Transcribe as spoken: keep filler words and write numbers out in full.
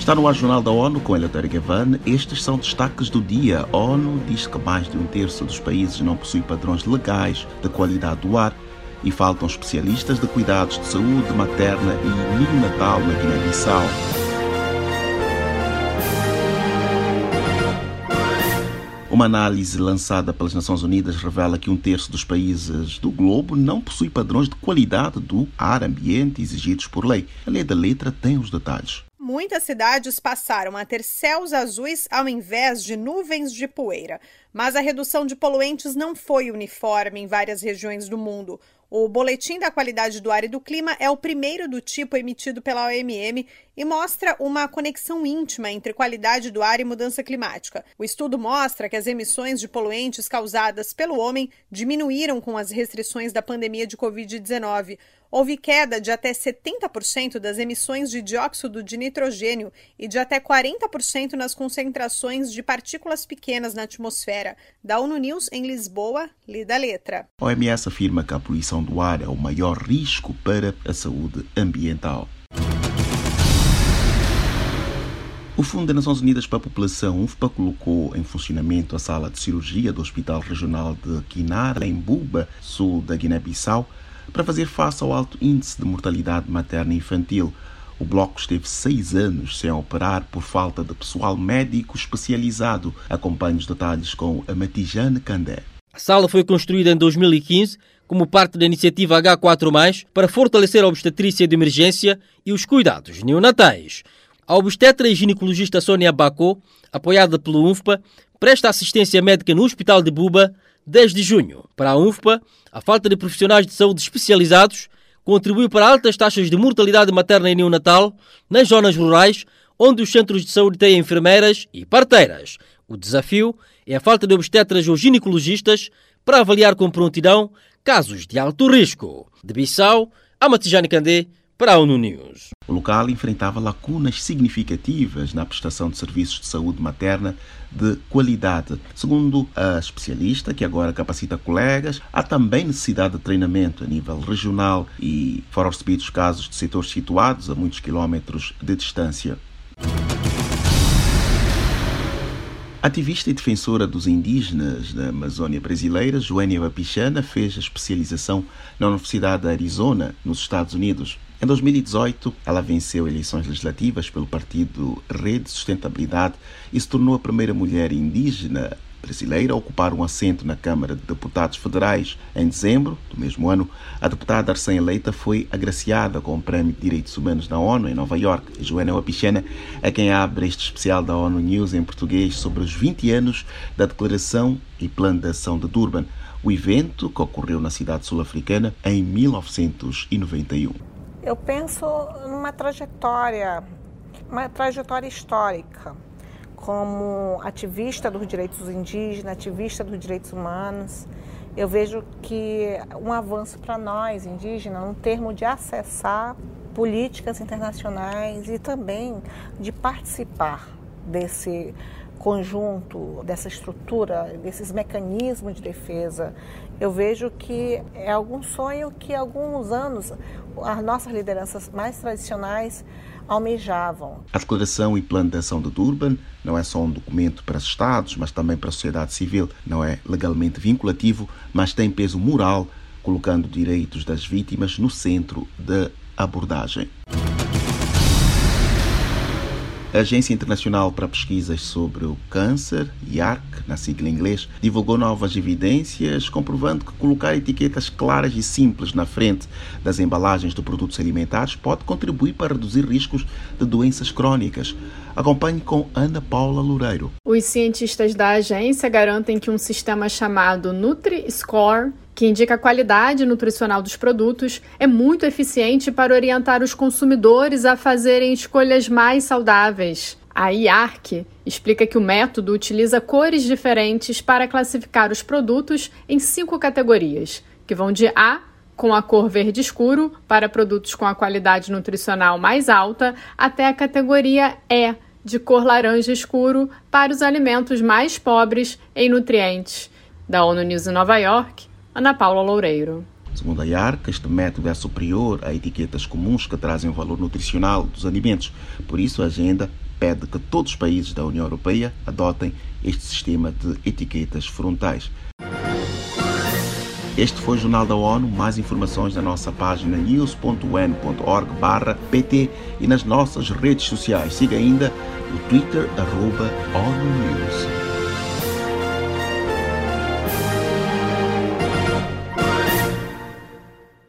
Está no ar o Jornal da ONU com Eleutério Gavan. Estes são destaques do dia. A ONU diz que mais de um terço dos países não possui padrões legais de qualidade do ar e faltam especialistas de cuidados de saúde materna e neonatal na Guiné-Bissau. Uma análise lançada pelas Nações Unidas revela que um terço dos países do globo não possui padrões de qualidade do ar ambiente exigidos por lei. A Lei da Letra tem os detalhes. Muitas cidades passaram a ter céus azuis ao invés de nuvens de poeira. Mas a redução de poluentes não foi uniforme em várias regiões do mundo. O Boletim da Qualidade do Ar e do Clima é o primeiro do tipo emitido pela O M M e mostra uma conexão íntima entre qualidade do ar e mudança climática. O estudo mostra que as emissões de poluentes causadas pelo homem diminuíram com as restrições da pandemia de covid dezenove. Houve queda de até setenta por cento das emissões de dióxido de nitrogênio e de até quarenta por cento nas concentrações de partículas pequenas na atmosfera. Da ONU News em Lisboa, Lida Letra. A O M S afirma que a poluição do ar é o maior risco para a saúde ambiental. O Fundo das Nações Unidas para a População, U N F P A, colocou em funcionamento a sala de cirurgia do Hospital Regional de Kinara, em Buba, sul da Guiné-Bissau, para fazer face ao alto índice de mortalidade materna e infantil. O bloco esteve seis anos sem operar por falta de pessoal médico especializado. Acompanhe os detalhes com a Matijane Candé. A sala foi construída em dois mil e quinze como parte da iniciativa agá quatro mais, para fortalecer a obstetrícia de emergência e os cuidados neonatais. A obstetra e ginecologista Sônia Bacô, apoiada pelo U N F P A, presta assistência médica no Hospital de Buba desde junho. Para a U N F P A, a falta de profissionais de saúde especializados contribuiu para altas taxas de mortalidade materna e neonatal nas zonas rurais, onde os centros de saúde têm enfermeiras e parteiras. O desafio é a falta de obstetras ou ginecologistas para avaliar com prontidão casos de alto risco. De Bissau, a Matijane Candé, para a ONU News. O local enfrentava lacunas significativas na prestação de serviços de saúde materna de qualidade. Segundo a especialista, que agora capacita colegas, há também necessidade de treinamento a nível regional e foram recebidos casos de setores situados a muitos quilómetros de distância. Ativista e defensora dos indígenas da Amazônia brasileira, Joênia Wapichana fez a especialização na Universidade de Arizona, nos Estados Unidos. Em dois mil e dezoito, ela venceu eleições legislativas pelo partido Rede Sustentabilidade e se tornou a primeira mulher indígena brasileira a ocupar um assento na Câmara de Deputados Federais. Em dezembro do mesmo ano, a deputada recém-eleita foi agraciada com o Prémio de Direitos Humanos da ONU em Nova Iorque. Joênia Wapichana é quem abre este especial da ONU News em português sobre os vinte anos da Declaração e Plano de Ação de Durban, o evento que ocorreu na cidade sul-africana em mil novecentos e noventa e um. Eu penso numa trajetória, uma trajetória histórica, como ativista dos direitos indígenas, ativista dos direitos humanos. Eu vejo que um avanço para nós, indígenas, no termo de acessar políticas internacionais e também de participar desse conjunto, dessa estrutura, desses mecanismos de defesa. Eu vejo que é algum sonho que há alguns anos as nossas lideranças mais tradicionais almejavam. A Declaração e Plano de Ação de Durban não é só um documento para os Estados, mas também para a sociedade civil. Não é legalmente vinculativo, mas tem peso moral, colocando direitos das vítimas no centro da abordagem. A Agência Internacional para Pesquisas sobre o Câncer, I A R C, na sigla em inglês, divulgou novas evidências comprovando que colocar etiquetas claras e simples na frente das embalagens de produtos alimentares pode contribuir para reduzir riscos de doenças crónicas. Acompanhe com Ana Paula Loureiro. Os cientistas da agência garantem que um sistema chamado Nutri-Score, que indica a qualidade nutricional dos produtos, é muito eficiente para orientar os consumidores a fazerem escolhas mais saudáveis. A I A R C explica que o método utiliza cores diferentes para classificar os produtos em cinco categorias, que vão de A, com a cor verde escuro, para produtos com a qualidade nutricional mais alta, até a categoria E, de cor laranja escuro, para os alimentos mais pobres em nutrientes. Da ONU News em Nova York, Ana Paula Loureiro. Segundo a I A R C, este método é superior a etiquetas comuns que trazem o valor nutricional dos alimentos. Por isso, a agenda pede que todos os países da União Europeia adotem este sistema de etiquetas frontais. Este foi o Jornal da ONU. Mais informações na nossa página news ponto u n ponto org barra p t e nas nossas redes sociais. Siga ainda o Twitter, arroba ONU News.